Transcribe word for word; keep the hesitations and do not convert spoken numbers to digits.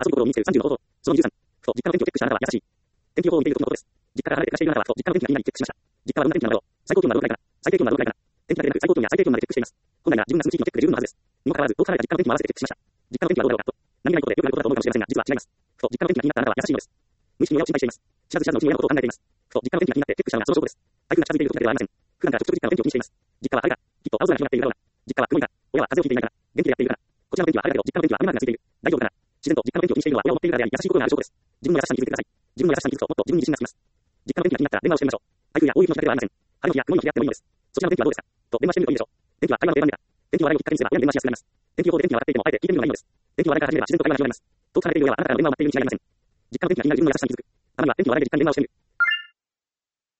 遊び心を身につけるさんじゅうの方法。そのにじゅうさん。と、実家の天気をチェックしたあなたは優しい。天気予報を見ている時のことです。実家から離れて暮らしているあなたは、と、実家の天気が気になりチェックしました。実家はどんな天気なのだろう。最高気温はどのくらいかな。最低気温はどのくらいかな。天気だけでなく最高気温や最低気温までチェックしています。本来なら自分が住む地域のチェックで十分なはずです。にもかかわらず、遠く離れた実家の天気も合わせてチェックしました。実家の天気はどうだろうかと。何気ないことでよくあることだと思うかもしれませんが、実は違います。と、実家の天気が気になったあなたは優しいのです。無意識に親を心配しています。知らず知らずのうちに親のことを考えています。と、実家の天気が気になってチェックしたのがその証拠です。台風が近づいている時だけではありません。普段から直接実家の天気を気にしています。実家は晴れか、きっと青空が広がっているだろうな。実家は曇りか、親は風邪をひいていないから、元気でやっているかな。こちらの天気は晴れだけど、実家の天気は雨マークがついている。大丈夫かな。自然と実家の天気を気にしているのは親を持っているからであり、優しいことがある証拠です。自分の優しさに気づいてください。自分の優しさに気づくと、もっと自分に自信がつきます。実家の天気が気になったら電話をしてみましょう。台風や大雪の日だけではありません。晴れの日や曇りの日であってもいいのです。そちらの天気はどうですかと電話してみるといいでしょう。天気は会話の定番でか。天気を笑いをきっかけにすれば親に電話しやすくなります。天気予報で天気が分かっていてもあえて聞いてみるのがいいのです。天気を笑いから始めれば自然と会話が広がります。遠く離れている親はあなたからの電話を待っているに違いありません。実家の天気が気になる自分の優しさに気づく。たまには天気を笑いで実家に電話をしてみる。